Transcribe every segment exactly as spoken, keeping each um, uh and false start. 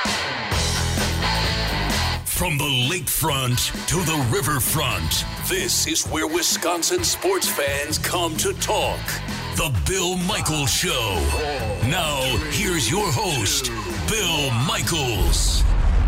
From the lakefront to the riverfront, this is where Wisconsin sports fans come to talk. The Bill Michaels Show. Now, here's your host, Bill Michaels.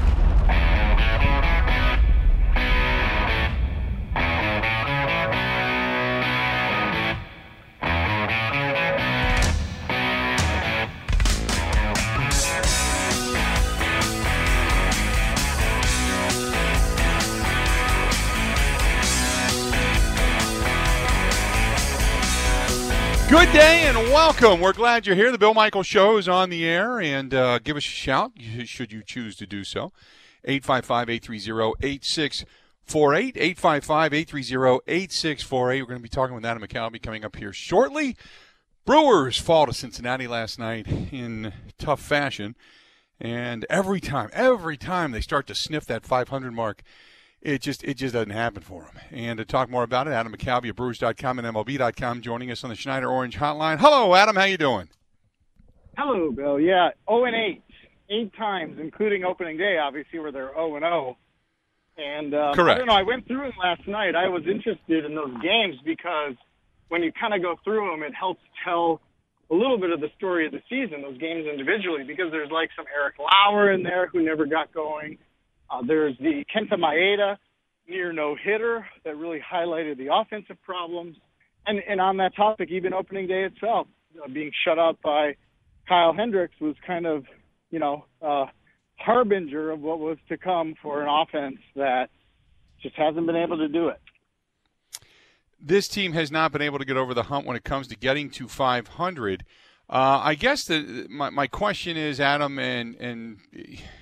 Good day and welcome. We're glad you're here. The Bill Michaels Show is on the air, and uh, give us a shout should you choose to do so. eight five five, eight three zero, eight six four eight, eight five five, eight three zero, eight six four eight. We're going to be talking with Adam McCalby coming up here shortly. Brewers fall to Cincinnati last night in tough fashion, and every time, every time they start to sniff that five hundred mark, It just it just doesn't happen for him. And to talk more about it, Adam McCalby of Brewers dot com and M L B dot com joining us on the Schneider Orange Hotline. Hello, Adam. How you doing? Hello, Bill. Yeah, oh and eight. Eight times, including opening day, obviously, where they're oh and oh. And um, Correct. I don't know, I went through them last night. I was interested in those games because when you kind of go through them, it helps tell a little bit of the story of the season, those games individually, because there's like some Eric Lauer in there who never got going. Uh, there's the Kenta Maeda near no-hitter that really highlighted the offensive problems. And, and on that topic, even opening day itself, uh, being shut out by Kyle Hendricks was kind of, you know, uh, harbinger of what was to come for an offense that just hasn't been able to do it. This team has not been able to get over the hump when it comes to getting to five hundred. Uh, I guess the, my, my question is, Adam, and and –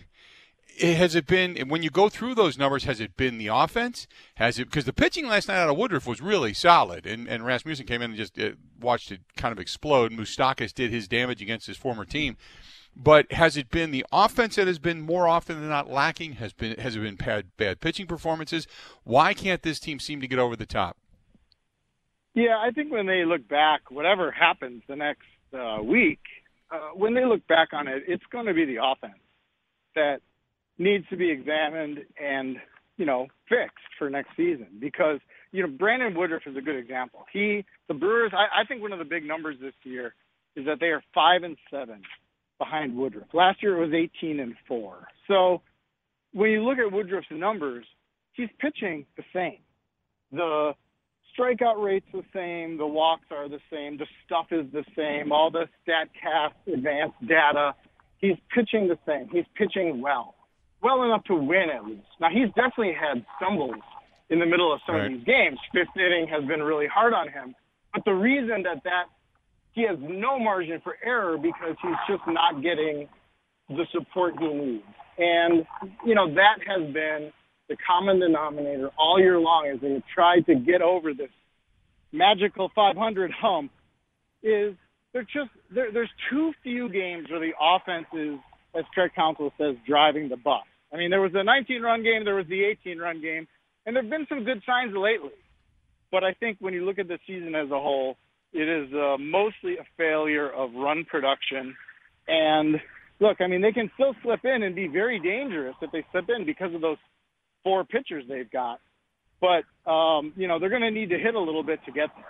has it been, when you go through those numbers, has it been the offense? Has it, because the pitching last night out of Woodruff was really solid, and, and Rasmussen came in and just uh, watched it kind of explode. Moustakas did his damage against his former team. But has it been the offense that has been more often than not lacking? Has been has it been bad, bad pitching performances? Why can't this team seem to get over the top? Yeah, I think when they look back, whatever happens the next uh, week, uh, when they look back on it, it's going to be the offense that needs to be examined and, you know, fixed for next season because, you know, Brandon Woodruff is a good example. He, the Brewers, I, I think one of the big numbers this year is that they are five and seven behind Woodruff. Last year it was eighteen and four. So when you look at Woodruff's numbers, he's pitching the same. The strikeout rate's the same. The walks are the same. The stuff is the same. All the StatCast advanced data, he's pitching the same. He's pitching well. Well enough to win, at least. Now, he's definitely had stumbles in the middle of some right. of these games. Fifth inning has been really hard on him. But the reason that that he has no margin for error because he's just not getting the support he needs. And, you know, that has been the common denominator all year long as they have tried to get over this magical five hundred hump is they're just there, there's too few games where the offense is, as Craig Counsell says, driving the bus. I mean, there was the nineteen-run game, there was the eighteen-run game, and there have been some good signs lately. But I think when you look at the season as a whole, it is uh, mostly a failure of run production. And, look, I mean, they can still slip in and be very dangerous if they slip in because of those four pitchers they've got. But, um, you know, they're going to need to hit a little bit to get there.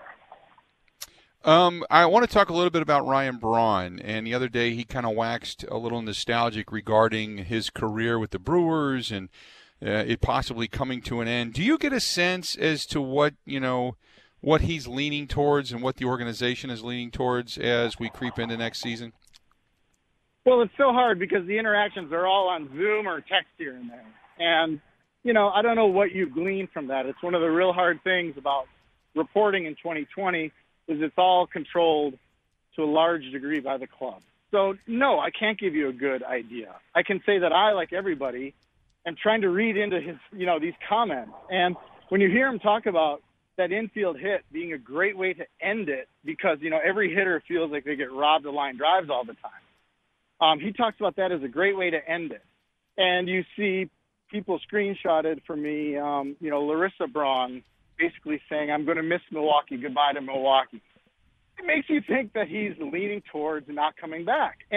Um, I want to talk a little bit about Ryan Braun, and the other day he kind of waxed a little nostalgic regarding his career with the Brewers and uh, it possibly coming to an end. Do you get a sense as to what, you know, what he's leaning towards and what the organization is leaning towards as we creep into next season? Well, it's so hard because the interactions are all on Zoom or text here and there. And, you know, I don't know what you glean from that. It's one of the real hard things about reporting in twenty twenty is it's all controlled to a large degree by the club. So, no, I can't give you a good idea. I can say that I, like everybody, am trying to read into his, you know, these comments. And when you hear him talk about that infield hit being a great way to end it because, you know, every hitter feels like they get robbed of line drives all the time. Um, he talks about that as a great way to end it. And you see people screenshotted for me, um, you know, Larissa Braun basically saying, I'm going to miss Milwaukee. Goodbye to Milwaukee. It makes you think that he's leaning towards not coming back. And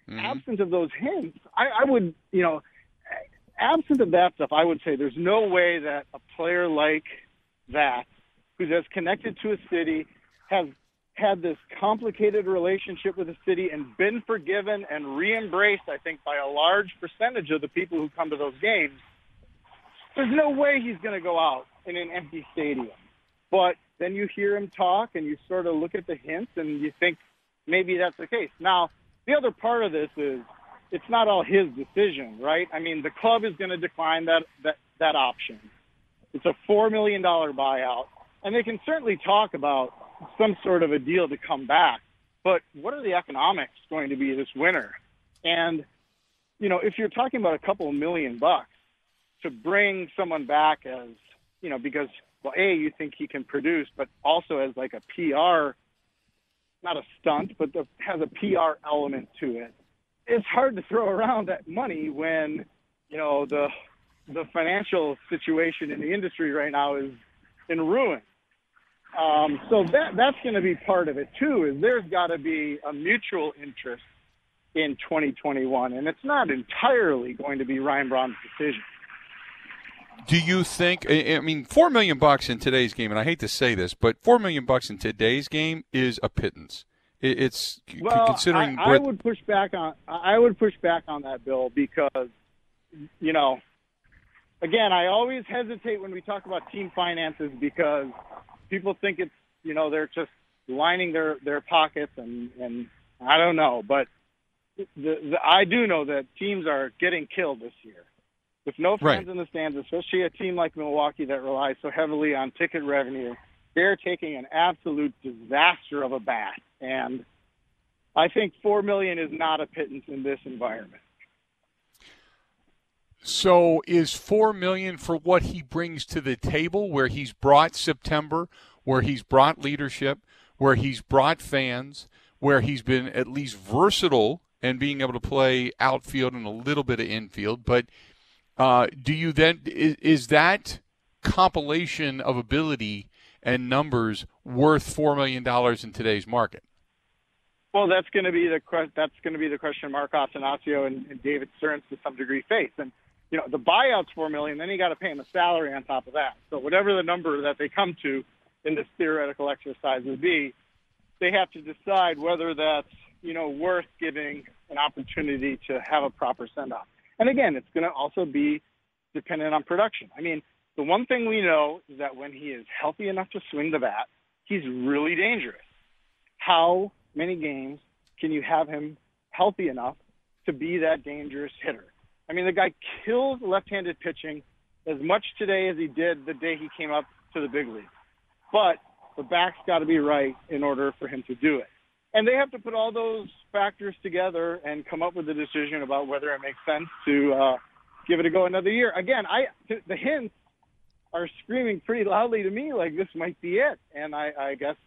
Mm-hmm. absent of those hints, I, I would, you know, absent of that stuff, I would say there's no way that a player like that, who's as connected to a city, has had this complicated relationship with the city and been forgiven and re-embraced, I think, by a large percentage of the people who come to those games. There's no way he's going to go out in an empty stadium. But then you hear him talk and you sort of look at the hints and you think maybe that's the case. Now, the other part of this is it's not all his decision, right? I mean, the club is going to decline that, that, that option. It's a four million dollars buyout. And they can certainly talk about some sort of a deal to come back. But what are the economics going to be this winter? And, you know, if you're talking about a couple of million bucks to bring someone back as, you know, because, well, A, you think he can produce, but also as like a P R, not a stunt, but the, has a P R element to it. It's hard to throw around that money when, you know, the the financial situation in the industry right now is in ruin. Um, so that that's going to be part of it too. Is there's got to be a mutual interest in twenty twenty-one, and it's not entirely going to be Ryan Braun's decision. Do you think? I mean, four million bucks in today's game, and I hate to say this, but four million bucks in today's game is a pittance. It's well, considering. I, I would push back on. I would push back on that, Bill, because you know, again, I always hesitate when we talk about team finances because people think it's, you know, they're just lining their, their pockets, and, and I don't know. But the, the, I do know that teams are getting killed this year. With no fans right. in the stands, especially a team like Milwaukee that relies so heavily on ticket revenue, they're taking an absolute disaster of a bath. And I think four million dollars is not a pittance in this environment. So is four million dollars for what he brings to the table, where he's brought September, where he's brought leadership, where he's brought fans, where he's been at least versatile and being able to play outfield and a little bit of infield. But uh, do you then is, is that compilation of ability and numbers worth four million dollars in today's market? Well, that's going to be the that's going to be the question Mark Attanasio and, and David Stearns to some degree face. And you know, the buyout's four million dollars, then you got to pay him a salary on top of that. So whatever the number that they come to in this theoretical exercise would be, they have to decide whether that's, you know, worth giving an opportunity to have a proper send-off. And again, it's going to also be dependent on production. I mean, the one thing we know is that when he is healthy enough to swing the bat, he's really dangerous. How many games can you have him healthy enough to be that dangerous hitter? I mean, the guy kills left-handed pitching as much today as he did the day he came up to the big league. But the back's got to be right in order for him to do it. And they have to put all those factors together and come up with a decision about whether it makes sense to uh, give it a go another year. Again, I the hints are screaming pretty loudly to me like this might be it. And I, I guess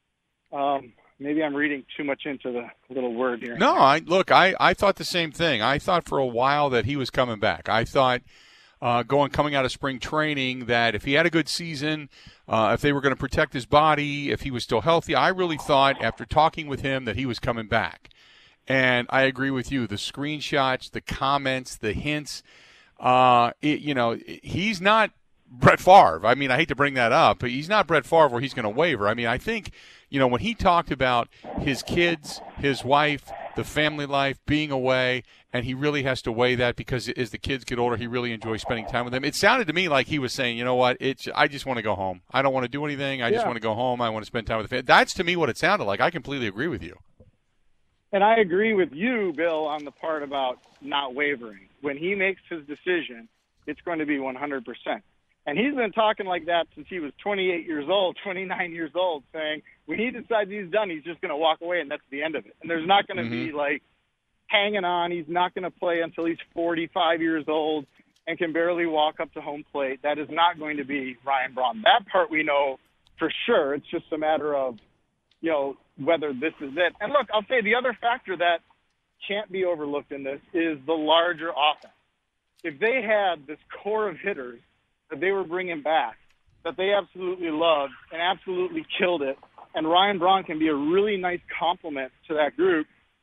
um, maybe I'm reading too much into the little word here. No, I look, I, I thought the same thing. I thought for a while that he was coming back. I thought uh, going coming out of spring training that if he had a good season, uh, if they were going to protect his body, if he was still healthy, I really thought after talking with him that he was coming back. And I agree with you. The screenshots, the comments, the hints, uh, it, you know, he's not Brett Favre. I mean, I hate to bring that up, but he's not Brett Favre where he's going to waver. I mean, I think, you know, when he talked about his kids, his wife, the family life, being away, and he really has to weigh that because as the kids get older, he really enjoys spending time with them. It sounded to me like he was saying, you know what, it's I just want to go home. I don't want to do anything. I just yeah. want to go home. I want to spend time with the family. That's to me what it sounded like. I completely agree with you. And I agree with you, Bill, on the part about not wavering. When he makes his decision, it's going to be one hundred percent. And he's been talking like that since he was twenty-eight years old, twenty-nine years old, saying when he decides he's done, he's just going to walk away, and that's the end of it. And there's not going to mm-hmm. be, like, hanging on. He's not going to play until he's forty-five years old and can barely walk up to home plate. That is not going to be Ryan Braun. That part we know for sure. It's just a matter of, you know, whether this is it. And, look, I'll say the other factor that can't be overlooked in this is the larger offense. If they had this core of hitters that they were bringing back, that they absolutely loved and absolutely killed it, and Ryan Braun can be a really nice complement to that group,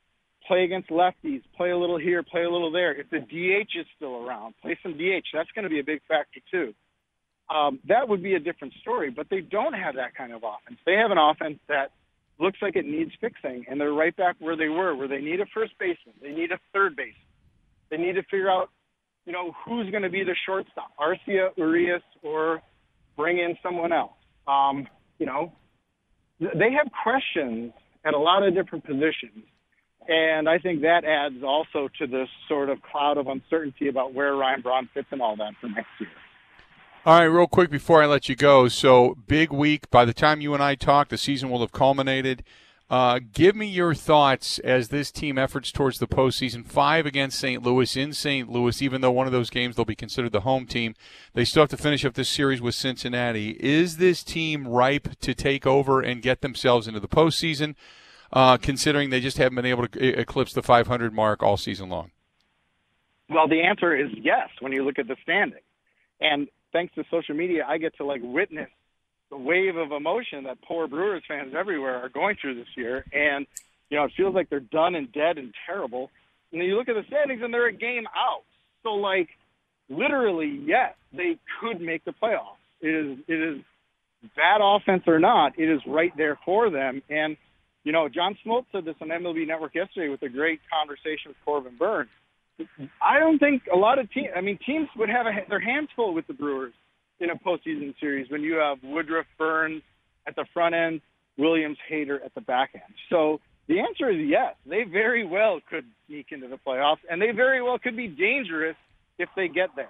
play against lefties, play a little here, play a little there. If the D H is still around, play some D H. That's going to be a big factor too. Um, that would be a different story, but they don't have that kind of offense. They have an offense that looks like it needs fixing, and they're right back where they were, where they need a first baseman, they need a third baseman. They need to figure out, you know, who's going to be the shortstop, Arcia, Urias, or bring in someone else. Um, you know, they have questions at a lot of different positions, and I think that adds also to this sort of cloud of uncertainty about where Ryan Braun fits and all that for next year. All right, real quick before I let you go. So, big week. By the time you and I talk, the season will have culminated. Uh, give me your thoughts as this team efforts towards the postseason. Five against Saint Louis in Saint Louis, even though one of those games they'll be considered the home team. They still have to finish up this series with Cincinnati. Is this team ripe to take over and get themselves into the postseason, uh, considering they just haven't been able to e- eclipse the five hundred mark all season long? Well, the answer is yes when you look at the standing. And thanks to social media, I get to, like, witness the wave of emotion that poor Brewers fans everywhere are going through this year. And, you know, it feels like they're done and dead and terrible. And then you look at the standings, and they're a game out. So, like, literally, yes, they could make the playoffs. It is, it is bad offense or not, it is right there for them. And, you know, John Smoltz said this on M L B Network yesterday with a great conversation with Corbin Burns. I don't think a lot of teams – I mean, teams would have a, their hands full with the Brewers in a postseason series when you have Woodruff, Burns at the front end, Williams, Hader at the back end. So the answer is yes. They very well could sneak into the playoffs, and they very well could be dangerous if they get there.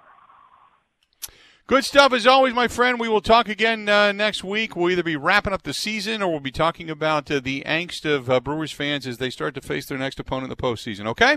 Good stuff as always, my friend. We will talk again uh, next week. We'll either be wrapping up the season or we'll be talking about uh, the angst of uh, Brewers fans as they start to face their next opponent in the postseason, okay?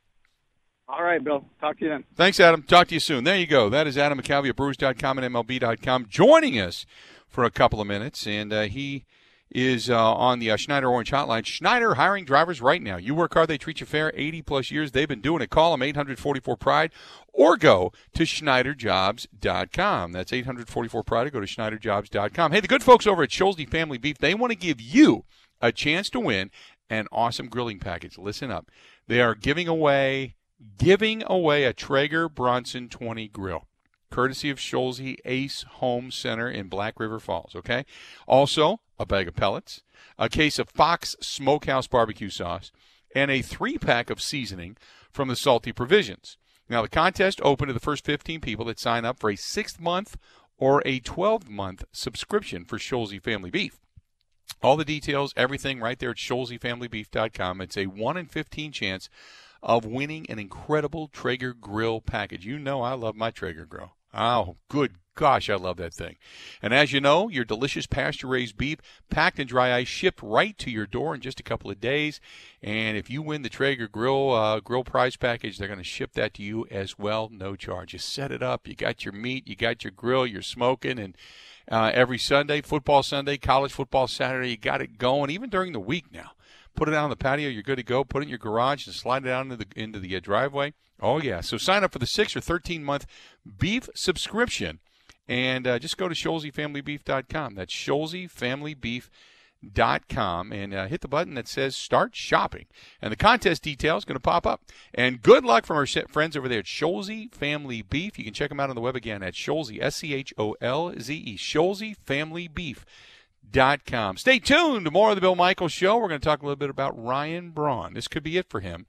All right, Bill. Talk to you then. Thanks, Adam. Talk to you soon. There you go. That is Adam McCalvy at Brewers dot com and M L B dot com joining us for a couple of minutes. And uh, he is uh, on the uh, Schneider Orange Hotline. Schneider hiring drivers right now. You work hard, they treat you fair. eighty-plus years they've been doing it. Call them, eight hundred forty-four pride, or go to Schneider Jobs dot com. That's eight hundred forty-four pride, or go to Schneider Jobs dot com. Hey, the good folks over at Scholze Family Beef, they want to give you a chance to win an awesome grilling package. Listen up. They are giving away... Giving away a Traeger Bronson twenty grill, courtesy of Scholze Ace Home Center in Black River Falls, okay? Also, a bag of pellets, a case of Fox Smokehouse barbecue sauce, and a three-pack of seasoning from the Salty Provisions. Now, the contest open to the first fifteen people that sign up for a six-month or a twelve-month subscription for Scholze Family Beef. All the details, everything right there at Scholze Family Beef dot com. It's a one in fifteen chance of winning an incredible Traeger grill package. You know I love my Traeger grill. Oh, good gosh, I love that thing. And as you know, your delicious pasture-raised beef, packed in dry ice, shipped right to your door in just a couple of days. And if you win the Traeger grill uh, grill prize package, they're going to ship that to you as well, no charge. You set it up, you got your meat, you got your grill, you're smoking, and uh, every Sunday, football Sunday, college football Saturday, you got it going, even during the week now. Put it out on the patio, you're good to go. Put it in your garage and slide it out into the, into the uh, driveway. Oh, yeah. So sign up for the six or thirteen-month beef subscription, and uh, just go to Scholze Family Beef dot com. That's Scholze Family Beef dot com, and uh, hit the button that says Start Shopping. And the contest detail is going to pop up. And good luck from our friends over there at Scholze Family Beef. You can check them out on the web again at Scholze, S C H O L Z E, Scholze Family Beef. Dot com. Stay tuned to more of the Bill Michaels Show. We're going to talk a little bit about Ryan Braun. This could be it for him.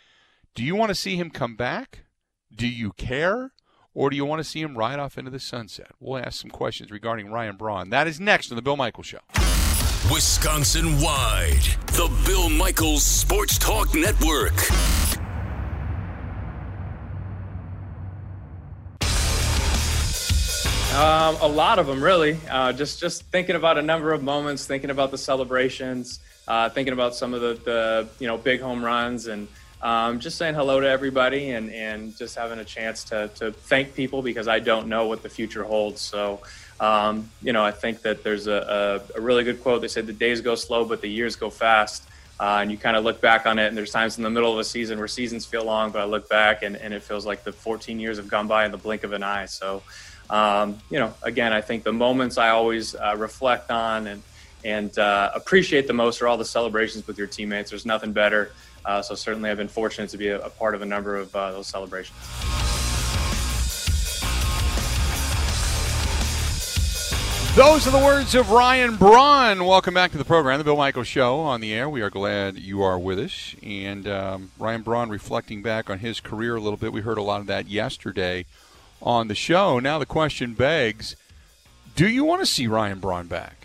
Do you want to see him come back? Do you care? Or do you want to see him ride off into the sunset? We'll ask some questions regarding Ryan Braun. That is next on the Bill Michaels Show. Wisconsin-wide, the Bill Michaels Sports Talk Network. Um, a lot of them, really. Uh, just just thinking about a number of moments, thinking about the celebrations, uh, thinking about some of the, the you know big home runs, and um, just saying hello to everybody, and, and just having a chance to to thank people because I don't know what the future holds. So, um, you know, I think that there's a, a, a really good quote. They said the days go slow, but the years go fast. Uh, and you kind of look back on it, and there's times in the middle of a season where seasons feel long, but I look back and, and it feels like the fourteen years have gone by in the blink of an eye. So. Um, you know, again, I think the moments I always uh, reflect on and, and uh, appreciate the most are all the celebrations with your teammates. There's nothing better. Uh, so certainly I've been fortunate to be a, a part of a number of uh, those celebrations. Those are the words of Ryan Braun. Welcome back to the program, The Bill Michaels Show on the air. We are glad you are with us. And um, Ryan Braun reflecting back on his career a little bit. We heard a lot of that yesterday on the show. Now the question begs, do you want to see Ryan Braun back?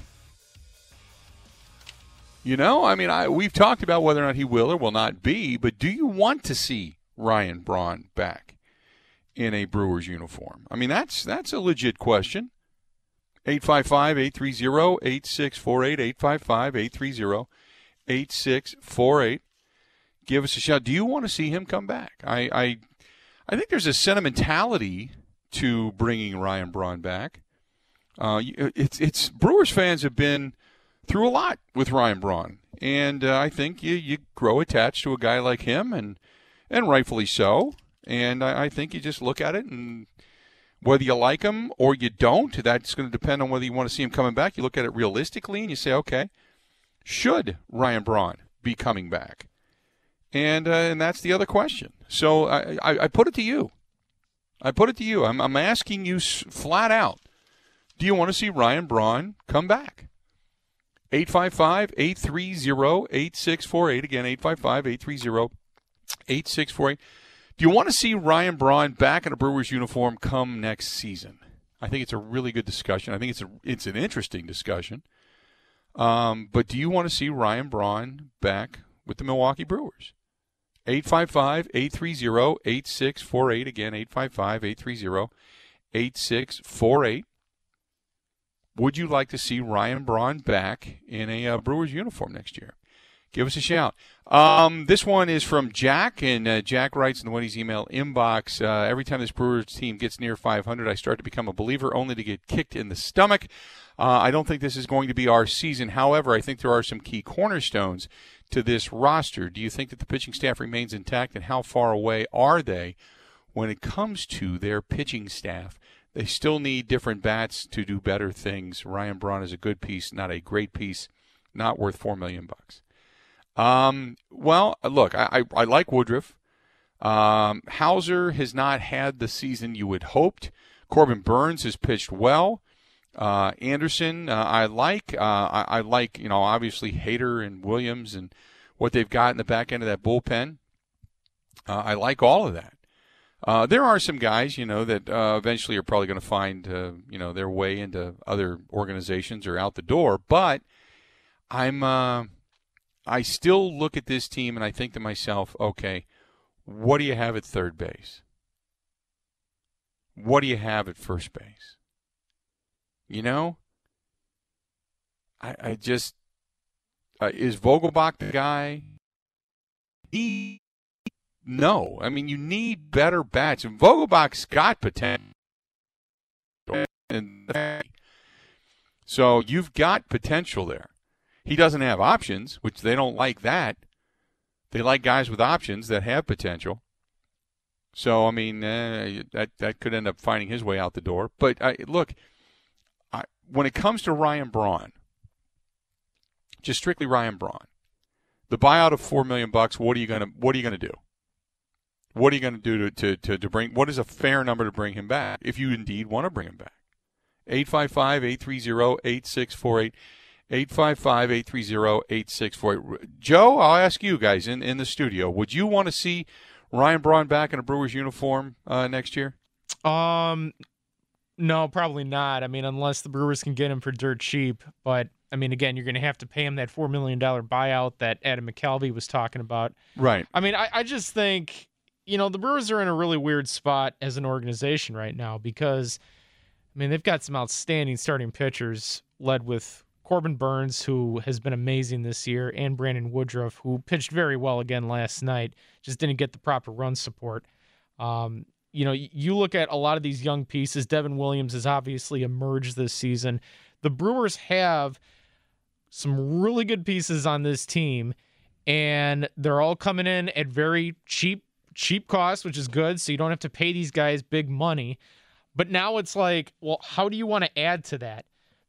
You know, I mean, I, we've talked about whether or not he will or will not be, but do you want to see Ryan Braun back in a Brewers uniform? I mean, that's that's a legit question. eight five five, eight three zero, eight six four eight, eight five five, eight three zero, eight six four eight. Give us a shout. Do you want to see him come back? I, I, I think there's a sentimentality to bringing Ryan Braun back. Uh, it's it's Brewers fans have been through a lot with Ryan Braun, and uh, I think you, you grow attached to a guy like him, and and rightfully so. And I, I think you just look at it, and whether you like him or you don't, that's going to depend on whether you want to see him coming back. You look at it realistically, and you say, okay, should Ryan Braun be coming back? And uh, and that's the other question. So I, I, I put it to you. I put it to you. I'm, I'm asking you flat out, do you want to see Ryan Braun come back? eight five five, eight three zero, eight six four eight. Again, eight five five, eight three zero, eight six four eight. Do you want to see Ryan Braun back in a Brewers uniform come next season? I think it's a really good discussion. I think it's a, it's an interesting discussion. Um, but do you want to see Ryan Braun back with the Milwaukee Brewers? eight five five, eight three zero, eight six four eight. Again, eight five five, eight three zero, eight six four eight. Would you like to see Ryan Braun back in a uh, Brewers uniform next year? Give us a shout. Um, this one is from Jack, and uh, Jack writes in the Wendy's email inbox, uh, every time this Brewers team gets near five hundred, I start to become a believer only to get kicked in the stomach. Uh, I don't think this is going to be our season. However, I think there are some key cornerstones to this roster. Do you think that the pitching staff remains intact, and how far away are they when it comes to their pitching staff? They still need different bats to do better things. Ryan Braun is a good piece, not a great piece, not worth four million bucks. Um, well, look, I, I, I like Woodruff. Um, Hauser has not had the season you had hoped. Corbin Burns has pitched well. Uh, Anderson, uh, I like. Uh, I, I like, you know, obviously Hader and Williams and what they've got in the back end of that bullpen. Uh, I like all of that. Uh, there are some guys, you know, that uh, eventually are probably going to find, uh, you know, their way into other organizations or out the door. But I'm, uh, I still look at this team and I think to myself, okay, what do you have at third base? What do you have at first base? You know, I, I just uh, is Vogelbach the guy? He. No. I mean, you need better bats. And Vogelbach's got potential. So you've got potential there. He doesn't have options, which they don't like that. They like guys with options that have potential. So, I mean, uh, that, that could end up finding his way out the door. But, I, look, I, when it comes to Ryan Braun, just strictly Ryan Braun, the buyout of four million bucks, what are you going to what are you going to do? What are you going to do to, to, to, to bring – what is a fair number to bring him back if you indeed want to bring him back? eight five five, eight three zero, eight six four eight, eight five five, eight three zero, eight six four eight. Joe, I'll ask you guys in, in the studio, would you want to see Ryan Braun back in a Brewers uniform uh, next year? Um, no, probably not. I mean, unless the Brewers can get him for dirt cheap. But, I mean, again, you're going to have to pay him that four million dollars buyout that Adam McCalvy was talking about. Right. I mean, I, I just think – you know, the Brewers are in a really weird spot as an organization right now because, I mean, they've got some outstanding starting pitchers led with Corbin Burns, who has been amazing this year, and Brandon Woodruff, who pitched very well again last night, just didn't get the proper run support. Um, you know, you look at a lot of these young pieces. Devin Williams has obviously emerged this season. The Brewers have some really good pieces on this team, and they're all coming in at very cheap cheap cost, which is good, so you don't have to pay these guys big money. But now it's like, well, how do you want to add to that?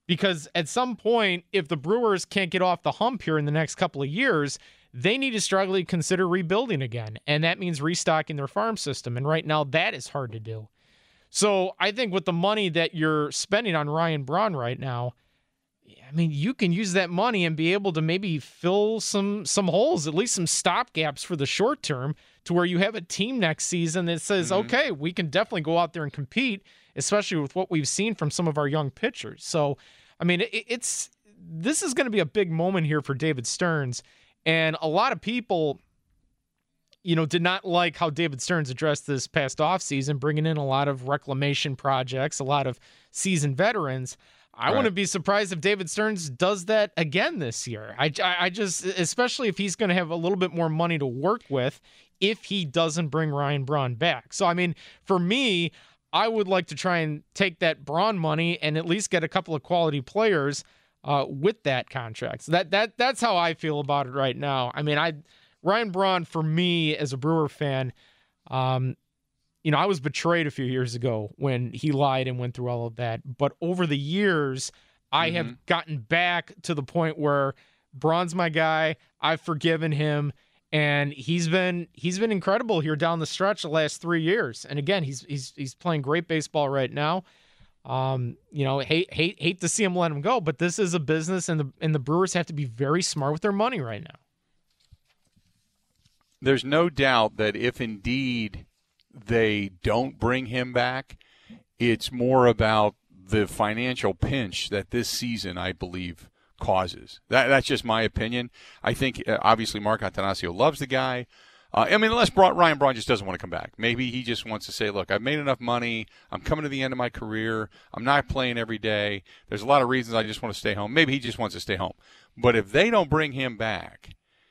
Because at some point, if the Brewers can't get off the hump here in the next couple of years, they need to strongly consider rebuilding again. And that means restocking their farm system. And right now, that is hard to do. So I think with the money that you're spending on Ryan Braun right now, I mean, you can use that money and be able to maybe fill some some holes, at least some stopgaps for the short term, to where you have a team next season that says, mm-hmm. okay, we can definitely go out there and compete, especially with what we've seen from some of our young pitchers. So, I mean, it, it's this is going to be a big moment here for David Stearns. And a lot of people, you know, did not like how David Stearns addressed this past offseason, bringing in a lot of reclamation projects, a lot of seasoned veterans. I right. wouldn't be surprised if David Stearns does that again this year. I, I just, especially if he's going to have a little bit more money to work with if he doesn't bring Ryan Braun back. So, I mean, for me, I would like to try and take that Braun money and at least get a couple of quality players uh, with that contract. So that that that's how I feel about it right now. I mean, I Ryan Braun, for me as a Brewer fan, um, you know, I was betrayed a few years ago when he lied and went through all of that. But over the years, I mm-hmm. have gotten back to the point where Braun's my guy. I've forgiven him, and he's been he's been incredible here down the stretch the last three years. And again, he's he's he's playing great baseball right now. Um, you know, hate hate hate to see him let him go, but this is a business, and the and the Brewers have to be very smart with their money right now. There's no doubt that if indeed they don't bring him back, it's more about the financial pinch that this season, I believe, causes. That, that's just my opinion. I think, uh, obviously, Mark Attanasio loves the guy. Uh, I mean, unless Braun, Ryan Braun just doesn't want to come back. Maybe he just wants to say, look, I've made enough money. I'm coming to the end of my career. I'm not playing every day. There's a lot of reasons I just want to stay home. Maybe he just wants to stay home. But if they don't bring him back,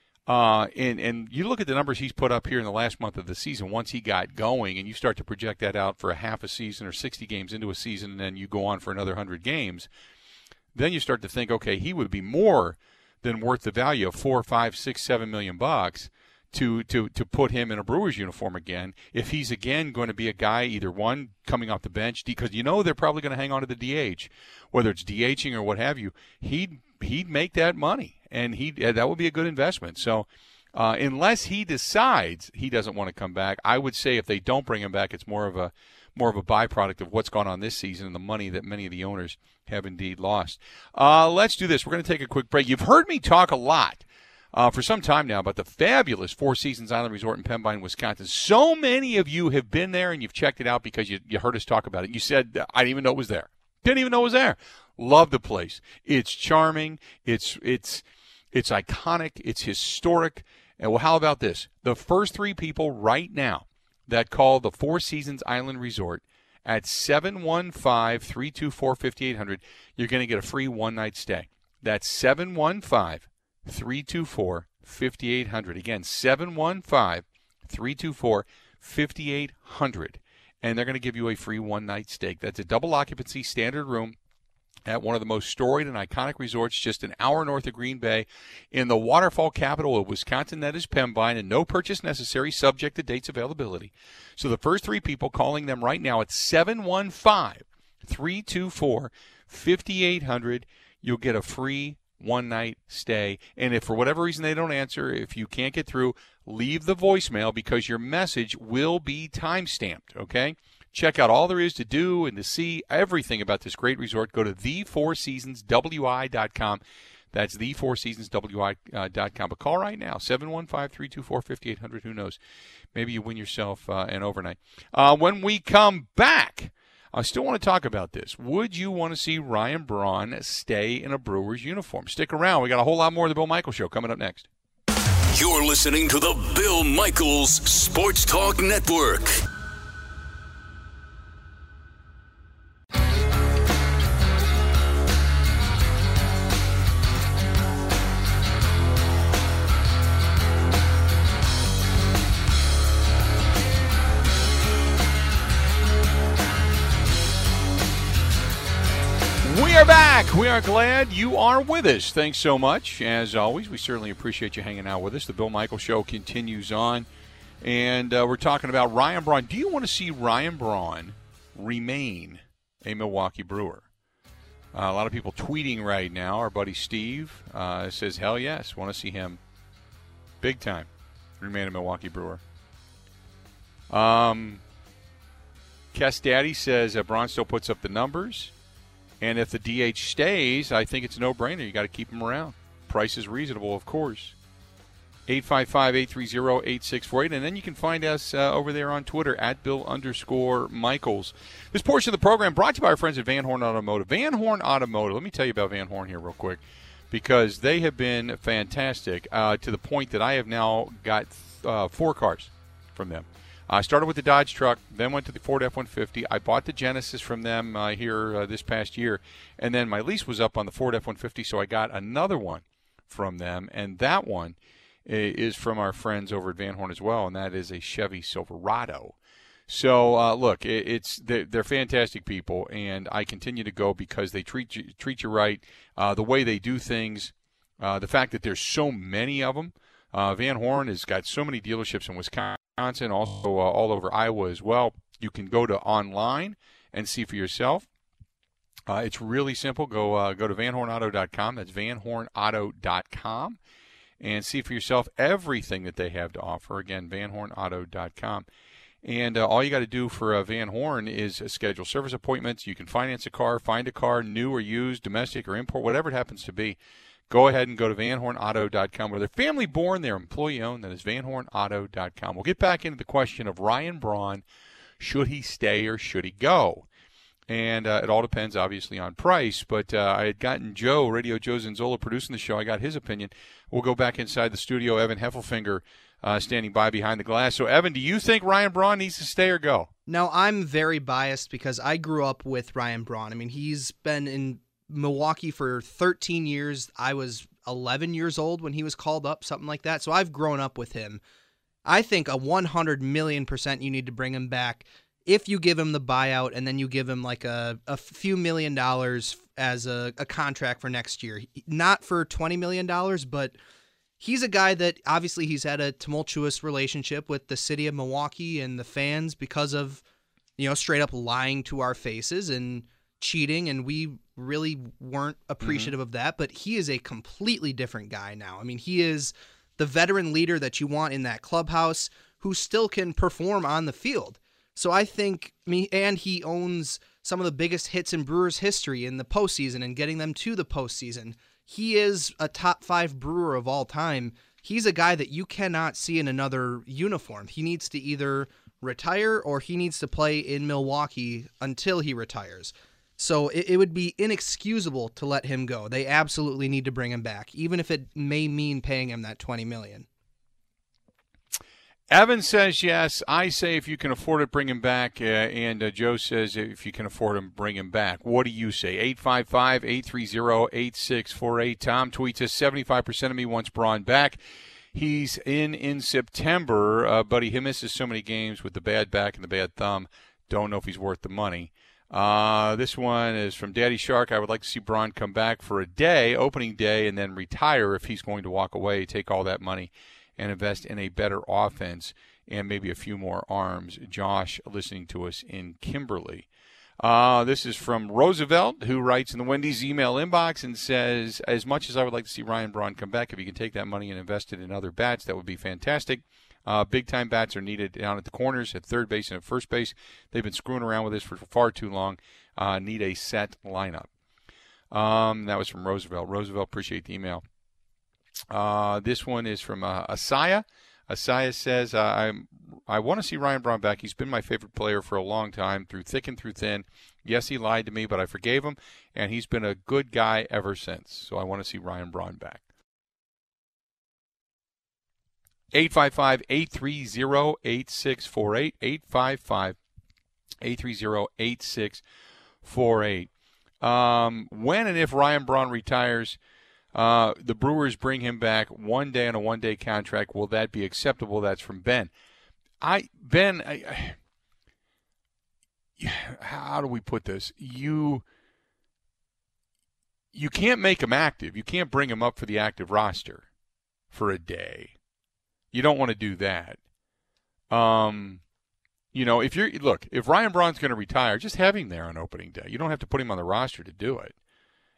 Uh, and, and you look at the numbers he's put up here in the last month of the season, once he got going, and you start to project that out for a half a season or sixty games into a season, and then you go on for another one hundred games, then you start to think, okay, he would be more than worth the value of four, five, six, seven million bucks to, to, to put him in a Brewers uniform again, if he's again going to be a guy, either one, coming off the bench, because you know they're probably going to hang on to the D H, whether it's DHing or what have you, he'd, he'd make that money. And he that would be a good investment. So uh, unless he decides he doesn't want to come back, I would say if they don't bring him back, it's more of a more of a byproduct of what's gone on this season and the money that many of the owners have indeed lost. Uh, let's do this. We're going to take a quick break. You've heard me talk a lot uh, for some time now about the fabulous Four Seasons Island Resort in Pembine, Wisconsin. So many of you have been there and you've checked it out because you, you heard us talk about it. You said, I didn't even know it was there. Didn't even know it was there. Love the place. It's charming. It's it's It's iconic. It's historic. And well, how about this? The first three people right now that call the Four Seasons Island Resort at seven one five, three two four, five eight zero zero, you're going to get a free one-night stay. That's seven one five, three two four, five eight zero zero. Again, seven one five, three two four, five eight zero zero. And they're going to give you a free one-night stay. That's a double occupancy standard room at one of the most storied and iconic resorts just an hour north of Green Bay in the waterfall capital of Wisconsin, that is Pembine, and no purchase necessary, subject to dates availability. So the first three people calling them right now at seven one five, three two four, five eight zero zero, you'll get a free one-night stay. And if for whatever reason they don't answer, if you can't get through, leave the voicemail because your message will be time-stamped, okay? Check out all there is to do and to see everything about this great resort. Go to the four seasons w i dot com. That's the four seasons w i dot com. But call right now, seven one five, three two four, five eight zero zero. Who knows? Maybe you win yourself uh, an overnight. Uh, when we come back, I still want to talk about this. Would you want to see Ryan Braun stay in a Brewers uniform? Stick around. We got a whole lot more of the Bill Michaels Show coming up next. You're listening to the Bill Michaels Sports Talk Network. We are back. We are glad you are with us. Thanks so much. As always, we certainly appreciate you hanging out with us. The Bill Michaels Show continues on, and uh, we're talking about Ryan Braun. Do you want to see Ryan Braun remain a Milwaukee Brewer? Uh, a lot of people tweeting right now. Our buddy Steve uh, says, hell yes, want to see him big time. Remain a Milwaukee Brewer. Um, Kess Daddy says uh, Braun still puts up the numbers. And if the D H stays, I think it's a no-brainer. You got to keep him around. Price is reasonable, of course. eight five five, eight three zero, eight six four eight. And then you can find us uh, over there on Twitter at Bill underscore Michaels. This portion of the program brought to you by our friends at Van Horn Automotive. Van Horn Automotive. Let me tell you about Van Horn here real quick, because they have been fantastic uh, to the point that I have now got uh, four cars from them. I started with the Dodge truck, then went to the Ford F one fifty. I bought the Genesis from them uh, here uh, this past year, and then my lease was up on the Ford F one fifty, so I got another one from them, and that one is from our friends over at Van Horn as well, and that is a Chevy Silverado. So, uh, look, it, it's they're, they're fantastic people, and I continue to go because they treat you, treat you right, uh, the way they do things, uh, the fact that there's so many of them. Uh, Van Horn has got so many dealerships in Wisconsin, also uh, all over Iowa as well. You can go to online and see for yourself. Uh, it's really simple. Go uh, go to van horn auto dot com. That's van horn auto dot com. And see for yourself everything that they have to offer. Again, van horn auto dot com. And uh, all you got to do for uh, Van Horn is uh, schedule service appointments. You can finance a car, find a car, new or used, domestic or import, whatever it happens to be. Go ahead and go to van horn auto dot com. Where they're family born, they're employee owned. That is van horn auto dot com. We'll get back into the question of Ryan Braun. Should he stay or should he go? And uh, it all depends, obviously, on price. But uh, I had gotten Joe, Radio Joe Zanzola, producing the show. I got his opinion. We'll go back inside the studio. Evan Heffelfinger uh, standing by behind the glass. So, Evan, do you think Ryan Braun needs to stay or go? No, I'm very biased because I grew up with Ryan Braun. I mean, he's been in Milwaukee for thirteen years. I was eleven years old when he was called up, something like that. So I've grown up with him. I think a one hundred million percent you need to bring him back. If you give him the buyout and then you give him like a, a few million dollars as a, a contract for next year, not for twenty million dollars, but he's a guy that obviously he's had a tumultuous relationship with the city of Milwaukee and the fans because of, you know, straight up lying to our faces and cheating. And we really weren't appreciative mm-hmm. of that, but he is a completely different guy now. I mean, he is the veteran leader that you want in that clubhouse who still can perform on the field. So I think, me and he owns some of the biggest hits in Brewers history in the postseason and getting them to the postseason. He is a top five Brewer of all time. He's a guy that you cannot see in another uniform. He needs to either retire or he needs to play in Milwaukee until he retires. So it, it would be inexcusable to let him go. They absolutely need to bring him back, even if it may mean paying him that twenty million dollars. Evan says yes. I say if you can afford it, bring him back. Uh, and uh, Joe says if you can afford him, bring him back. What do you say? eight five five, eight three zero, eight six four eight. Tom tweets us, seventy-five percent of me wants Braun back. He's in in September, uh, but he misses so many games with the bad back and the bad thumb. Don't know if he's worth the money. Uh, this one is from Daddy Shark. I would like to see Braun come back for a day, opening day, and then retire if he's going to walk away, take all that money and invest in a better offense and maybe a few more arms. Josh listening to us in Kimberly. Uh, this is from Roosevelt, who writes in the Wendy's email inbox and says, as much as I would like to see Ryan Braun come back, if he can take that money and invest it in other bats, that would be fantastic. Uh, big-time bats are needed down at the corners, at third base and at first base. They've been screwing around with this for far too long. Uh, need a set lineup. Um, that was from Roosevelt. Roosevelt, appreciate the email. Uh, this one is from uh, Asaya. Asaya says, uh, I'm, I want to see Ryan Braun back. He's been my favorite player for a long time, through thick and through thin. Yes, he lied to me, but I forgave him, and he's been a good guy ever since. So I want to see Ryan Braun back. eight five five, eight three zero, eight six four eight. eight five five, eight three zero, eight six four eight. Um, when and if Ryan Braun retires, Uh, the Brewers bring him back one day on a one-day contract. Will that be acceptable? That's from Ben. I Ben, I, I, how do we put this? You you can't make him active. You can't bring him up for the active roster for a day. You don't want to do that. Um, you know, if you're look, if Ryan Braun's going to retire, just have him there on opening day. You don't have to put him on the roster to do it.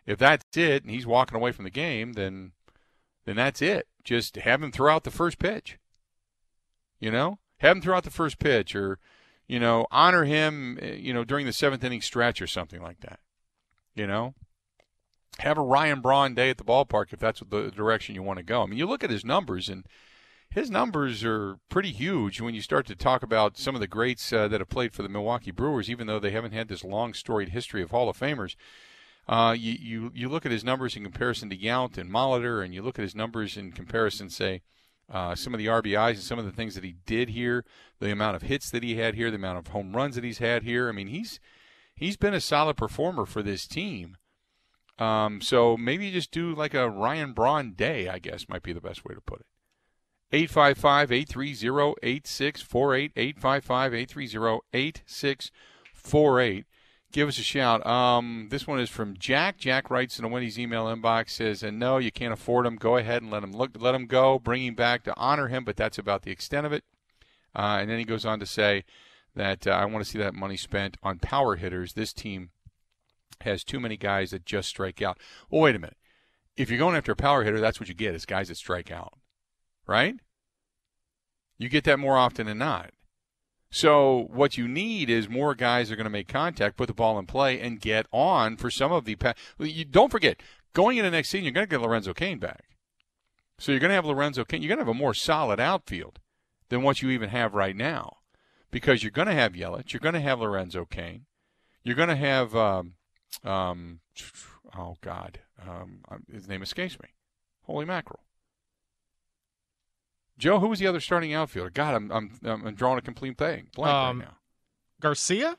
If that's it and he's walking away from the game, then then that's it. Just have him throw out the first pitch. You know? Have him throw out the first pitch or, you know, honor him, you know, during the seventh inning stretch or something like that. You know? Have a Ryan Braun day at the ballpark if that's the direction you want to go. I mean, you look at his numbers, and his numbers are pretty huge when you start to talk about some of the greats uh, that have played for the Milwaukee Brewers, even though they haven't had this long, storied history of Hall of Famers. Uh, you, you, you look at his numbers in comparison to Yount and Molitor, and you look at his numbers in comparison, say, uh, some of the R B Is and some of the things that he did here, the amount of hits that he had here, the amount of home runs that he's had here. I mean, he's he's been a solid performer for this team. Um, so maybe you just do like a Ryan Braun day, I guess might be the best way to put it. eight five five, eight three zero, eight six four eight, eight five five, eight three zero, eight six four eight. Give us a shout. Um, this one is from Jack. Jack writes in a Wendy's email inbox, says, and no, you can't afford him. Go ahead and let him look, let him go. Bring him back to honor him, but that's about the extent of it. Uh, and then he goes on to say that uh, I want to see that money spent on power hitters. This team has too many guys that just strike out. Well, wait a minute. If you're going after a power hitter, that's what you get is guys that strike out, right? You get that more often than not. So what you need is more guys that are going to make contact, put the ball in play, and get on for some of the pa- – you don't forget, going into next season, you're going to get Lorenzo Cain back. So you're going to have Lorenzo Cain. You're going to have a more solid outfield than what you even have right now because you're going to have Yelich. You're going to have Lorenzo Cain. You're going to have um, – Um, oh, God. Um, his name escapes me. Holy mackerel. Joe, who was the other starting outfielder? God, I'm I'm, I'm drawing a complete thing. Blank um, right now. Garcia?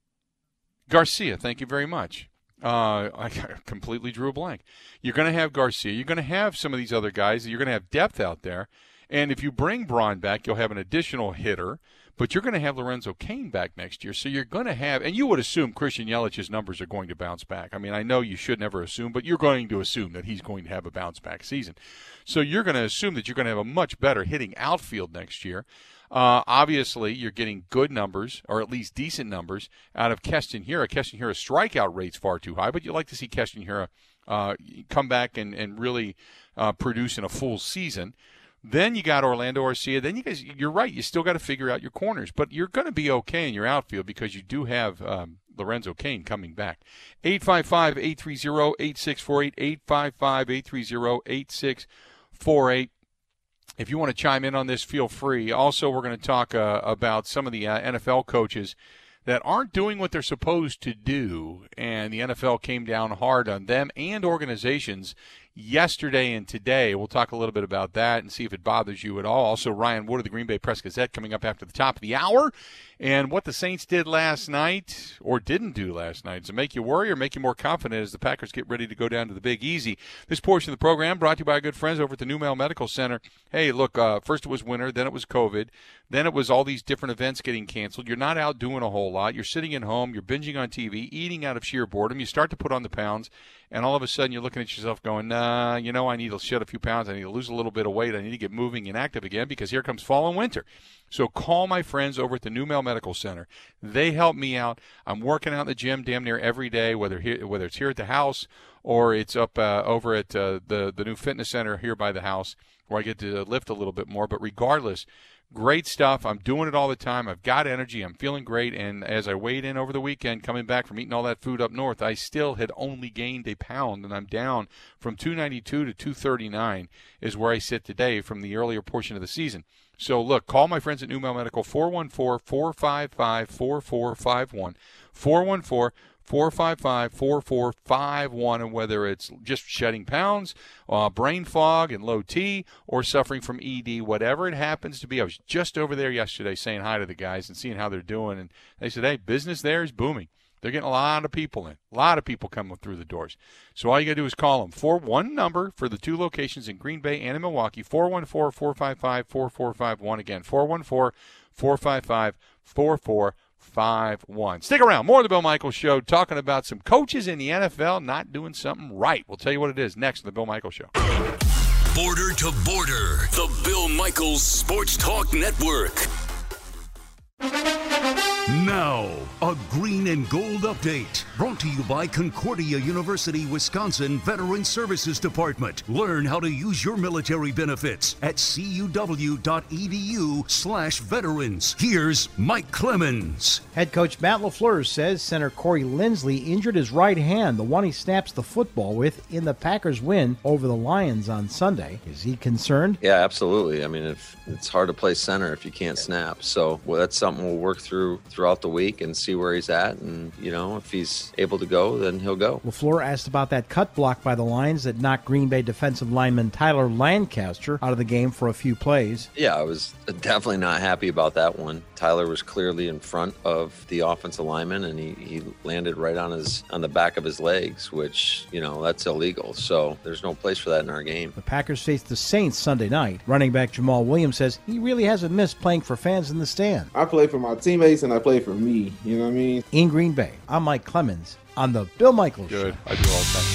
Garcia, thank you very much. Uh, I completely drew a blank. You're going to have Garcia. You're going to have some of these other guys. You're going to have depth out there. And if you bring Braun back, you'll have an additional hitter. But you're going to have Lorenzo Cain back next year, so you're going to have – and you would assume Christian Yelich's numbers are going to bounce back. I mean, I know you should never assume, but you're going to assume that he's going to have a bounce-back season. So you're going to assume that you're going to have a much better hitting outfield next year. Uh, obviously, you're getting good numbers, or at least decent numbers, out of Keston Hiura. Keston Hiura's strikeout rate's far too high, but you'd like to see Keston Hiura uh, come back and, and really uh, produce in a full season. Then you got Orlando Arcia. Then you guys, you're right. You still got to figure out your corners, but you're going to be okay in your outfield because you do have um, Lorenzo Cain coming back. eight five five, eight three zero, eight six four eight, eight five five, eight three zero, eight six four eight. If you want to chime in on this, feel free. Also, we're going to talk uh, about some of the uh, N F L coaches that aren't doing what they're supposed to do, and the N F L came down hard on them and organizations yesterday and today. We'll talk a little bit about that and see if it bothers you at all. Also, Ryan Wood of the Green Bay Press-Gazette coming up after the top of the hour, and what the Saints did last night or didn't do last night. Does it make you worry or make you more confident as the Packers get ready to go down to the Big Easy? This portion of the program brought to you by our good friends over at the New-Male Medical Center. Hey, look, uh, first it was winter, then it was COVID, then it was all these different events getting canceled. You're not out doing a whole lot. You're sitting at home. You're binging on T V, eating out of sheer boredom. You start to put on the pounds, and all of a sudden you're looking at yourself going, nah, you know, I need to shed a few pounds. I need to lose a little bit of weight. I need to get moving and active again because here comes fall and winter. So call my friends over at the New-Male Medical Center. They help me out. I'm working out in the gym damn near every day, whether here, whether it's here at the house or it's up uh, over at uh, the, the new fitness center here by the house where I get to lift a little bit more. But regardless, great stuff. I'm doing it all the time. I've got energy. I'm feeling great. And as I weighed in over the weekend, coming back from eating all that food up north, I still had only gained a pound, and I'm down from two ninety-two to two thirty-nine is where I sit today from the earlier portion of the season. So, look, call my friends at New-Male Medical, four one four, four five five, four four five one, four one four, four five five, four four five one, and whether it's just shedding pounds, uh, brain fog and low T, or suffering from E D, whatever it happens to be. I was just over there yesterday saying hi to the guys and seeing how they're doing, and they said, hey, business there is booming. They're getting a lot of people in, a lot of people coming through the doors. So all you got to do is call them. For one number for the two locations in Green Bay and in Milwaukee, four one four, four five five, four four five one. Again, four one four, four five five, four four five one. Stick around. More of the Bill Michaels Show, talking about some coaches in the N F L not doing something right. We'll tell you what it is next on the Bill Michaels Show. Border to Border, the Bill Michaels Sports Talk Network. Now, a green and gold update brought to you by Concordia University, Wisconsin Veteran Services Department. Learn how to use your military benefits at cuw.edu slash veterans. Here's Mike Clemens. Head coach Matt LaFleur says center Corey Lindsley injured his right hand, the one he snaps the football with in the Packers' win over the Lions on Sunday. Is he concerned? Yeah, absolutely. I mean, if it's hard to play center if you can't snap. So well, that's something we'll work through throughout the week and see where he's at. And, you know, if he's able to go, then he'll go. LaFleur asked about that cut block by the Lions that knocked Green Bay defensive lineman Tyler Lancaster out of the game for a few plays. Yeah, I was definitely not happy about that one. Tyler was clearly in front of the offensive lineman, and he, he landed right on his on the back of his legs, which, you know, that's illegal. So there's no place for that in our game. The Packers face the Saints Sunday night. Running back Jamal Williams says he really hasn't missed playing for fans in the stand. I play for my teammates and I play for me. You know what I mean? In Green Bay, I'm Mike Clemens on the Bill Michaels Good. Show. I do all the time.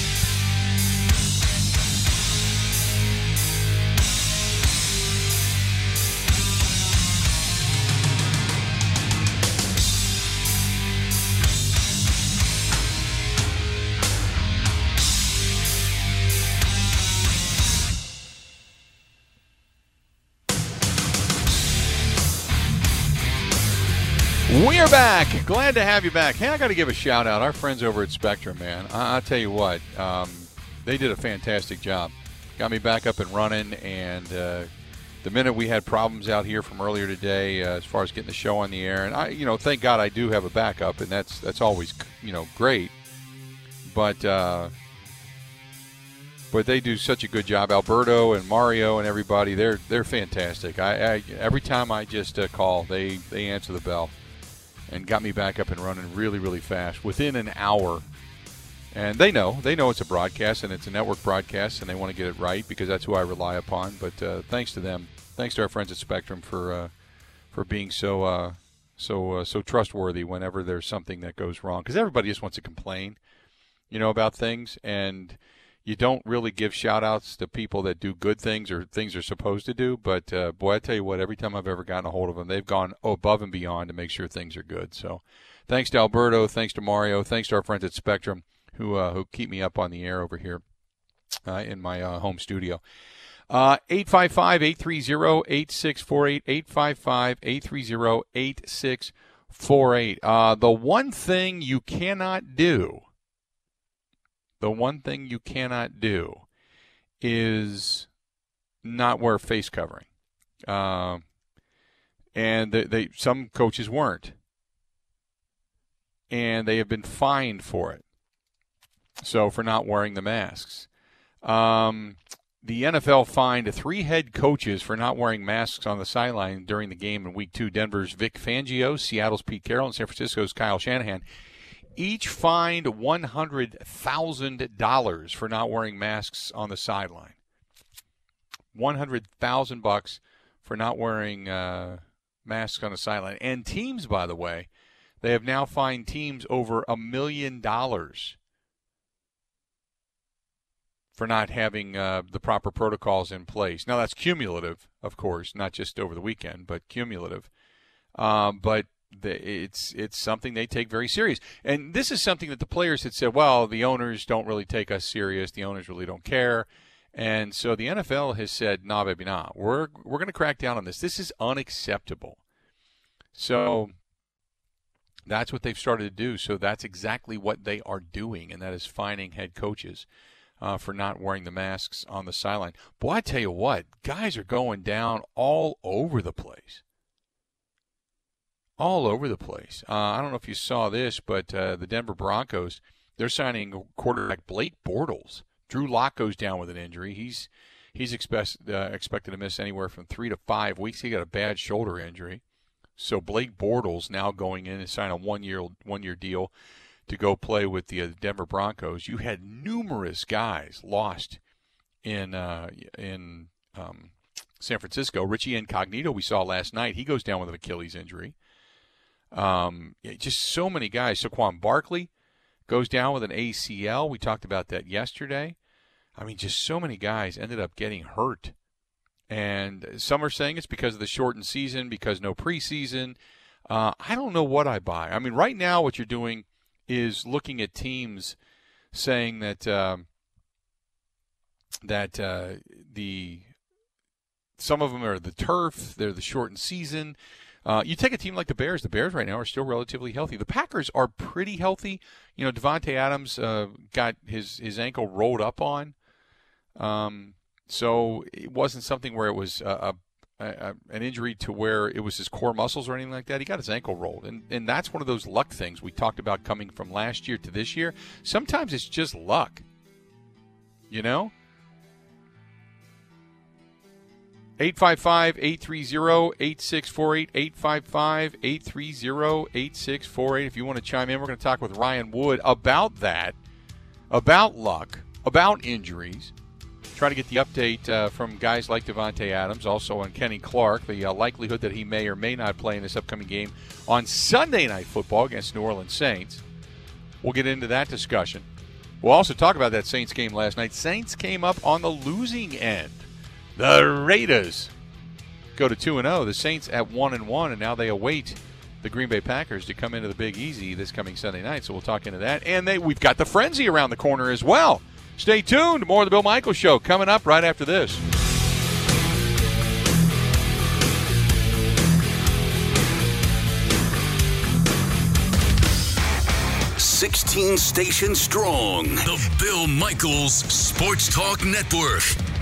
We are back. Glad to have you back. Hey, I got to give a shout out. Our friends over at Spectrum, man. I- I'll tell you what, um, they did a fantastic job. Got me back up and running, and uh, the minute we had problems out here from earlier today, uh, as far as getting the show on the air, and I, you know, thank God I do have a backup, and that's that's always, you know, great. But uh, but they do such a good job. Alberto and Mario and everybody, they're they're fantastic. I, I every time I just uh, call, they they answer the bell. And got me back up and running really, really fast within an hour. And they know. They know it's a broadcast, and it's a network broadcast, and they want to get it right because that's who I rely upon. But uh, thanks to them. Thanks to our friends at Spectrum for uh, for being so uh, so uh, so trustworthy whenever there's something that goes wrong. Because everybody just wants to complain, you know, about things. And you don't really give shout-outs to people that do good things or things they're supposed to do. But, uh, boy, I tell you what, every time I've ever gotten a hold of them, they've gone above and beyond to make sure things are good. So thanks to Alberto, thanks to Mario, thanks to our friends at Spectrum who uh, who keep me up on the air over here uh, in my uh, home studio. Uh, eight five five, eight three zero, eight six four eight, eight five five, eight three zero, eight six four eight. Uh, the one thing you cannot do The one thing you cannot do is not wear face covering. Uh, and they, they some coaches weren't. And they have been fined for it. So for not wearing the masks. Um, the N F L fined three head coaches for not wearing masks on the sideline during the game in Week two. Denver's Vic Fangio, Seattle's Pete Carroll, and San Francisco's Kyle Shanahan. Each fined one hundred thousand dollars for not wearing masks on the sideline. one hundred thousand bucks for not wearing uh, masks on the sideline. And teams, by the way, they have now fined teams over a million dollars for not having uh, the proper protocols in place. Now, that's cumulative, of course, not just over the weekend, but cumulative. Um, but The, it's it's something they take very serious. And this is something that the players had said, well, the owners don't really take us serious. The owners really don't care. And so the N F L has said, nah, baby, nah. We're, we're going to crack down on this. This is unacceptable. So that's what they've started to do. So that's exactly what they are doing, and that is fining head coaches uh, for not wearing the masks on the sideline. Boy, I tell you what, guys are going down all over the place. All over the place. Uh, I don't know if you saw this, but uh, the Denver Broncos, they're signing quarterback Blake Bortles. Drew Lock goes down with an injury. He's he's expect, uh, expected to miss anywhere from three to five weeks. He got a bad shoulder injury. So Blake Bortles now going in and signing a one-year one-year deal to go play with the uh, Denver Broncos. You had numerous guys lost in uh, in um, San Francisco. Richie Incognito we saw last night. He goes down with an Achilles injury. Um, just so many guys. Saquon Barkley goes down with an A C L. We talked about that yesterday. I mean, just so many guys ended up getting hurt. And some are saying it's because of the shortened season, because no preseason. Uh, I don't know what I buy. I mean, right now what you're doing is looking at teams saying that um, that uh, the some of them are the turf, they're the shortened season. Uh, you take a team like the Bears. The Bears right now are still relatively healthy. The Packers are pretty healthy. You know, Devontae Adams uh, got his, his ankle rolled up on. Um, so it wasn't something where it was a, a, a, an injury to where it was his core muscles or anything like that. He got his ankle rolled. And, and that's one of those luck things we talked about coming from last year to this year. Sometimes it's just luck, you know? eight five five, eight three zero, eight six four eight, eight five five, eight three zero, eight six four eight. If you want to chime in, we're going to talk with Ryan Wood about that, about luck, about injuries. Try to get the update uh, from guys like Devontae Adams, also on Kenny Clark, the uh, likelihood that he may or may not play in this upcoming game on Sunday Night Football against New Orleans Saints. We'll get into that discussion. We'll also talk about that Saints game last night. Saints came up on the losing end. The Raiders go to two and oh. The Saints at one and one, and now they await the Green Bay Packers to come into the Big Easy this coming Sunday night. So we'll talk into that. And they, we've got the frenzy around the corner as well. Stay tuned. More of the Bill Michaels Show coming up right after this. sixteen stations strong. The Bill Michaels Sports Talk Network.